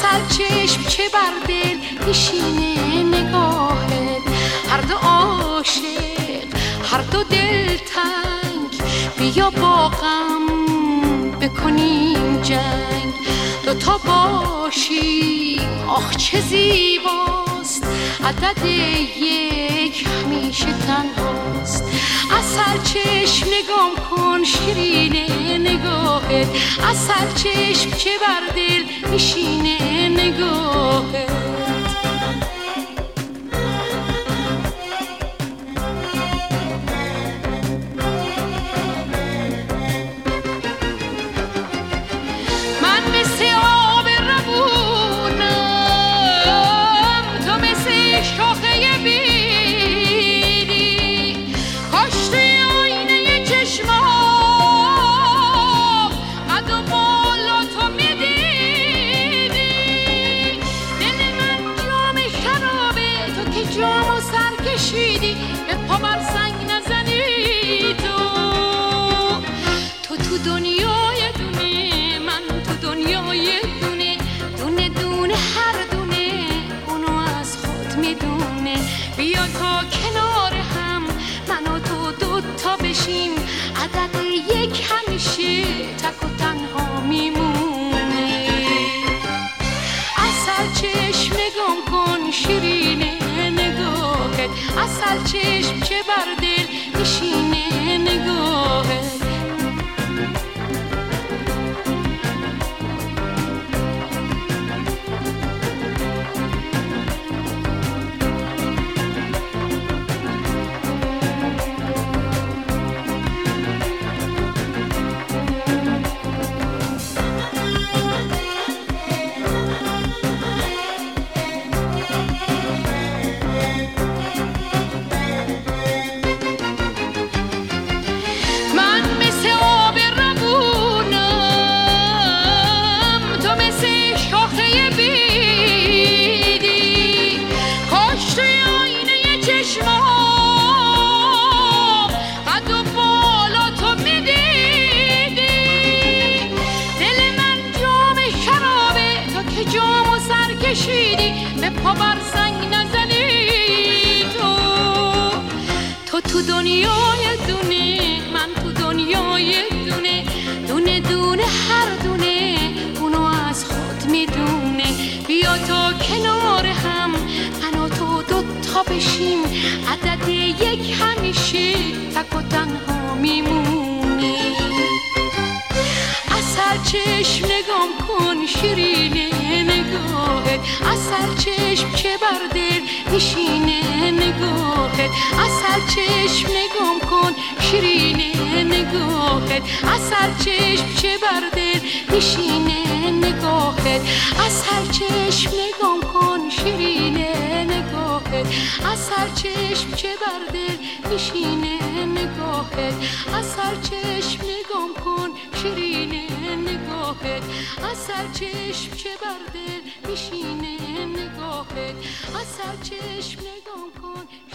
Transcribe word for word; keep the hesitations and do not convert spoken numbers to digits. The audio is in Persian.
اصل چشم چه بر دل میشینه نگاهت، هر دو عاشق هر دو دلتنگ، بیا با غم بکنیم جنگ، دوتا باشیم آخ چه زیباست، عدد یک همیشه تنهاست. اصل چشم نگام کن شیرینه نگاهت، اصل چشم چه بر دل میشینه نگاهت. به پا بر سنگ نزنی، تو تو تو دنیای دونه، من تو دنیای دونه، دونه دونه هر دونه اونو از خود میدونه. بیا تا کنار هم من و تو دوتا بشیم، عدد یک همیشه تک و تنها میمونه. اصل چشم نگام کن شیرینه نگاهت، اصل چشم چه بر دل میشینه نگاهت. به پا بر سنگ نزنی، تو تو تو دنیای دونه، من تو دنیای دونه، دونه دونه هر دونه اونو از خود میدونه. بیا تا کنار هم من و تو دوتا بشیم، عدد یک همیشه تک و تنها میمونه. اصل چشم نگام کن شیرینه نگاهت، اصل چشم چه بر دل میشینه نگاهت، اصل چشم نگام کن شیرینه نگاهت، اصل چشم چه بر دل میشینه نگاهت، اصل چشم نگام کن شیرینه نگاهت، اصل چشم چه بر دل میشینه نگاهت، اصل چشم نگام کن شیرینه نگاهت، اصل چشم چه بر دل میشینه نگاهت، اصل چشم نگام کن